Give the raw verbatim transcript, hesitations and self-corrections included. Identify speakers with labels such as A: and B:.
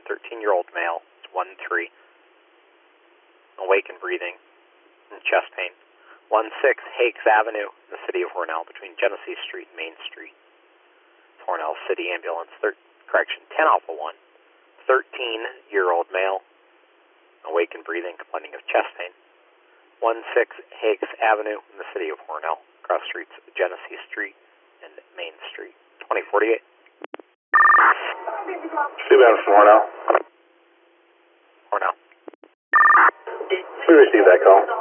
A: thirteen-year-old male, one three, awake and breathing, and chest pain. one six Hakes Avenue in the city of Hornell between Genesee Street and Main Street. Hornell City Ambulance, thir- correction, ten Alpha one, thirteen-year-old male, awake and breathing, complaining of chest pain. one six Hakes Avenue in the city of Hornell, cross streets Genesee Street and Main Street. twenty forty-eight.
B: C-band from Hornell.
A: Hornell.
B: We received that call.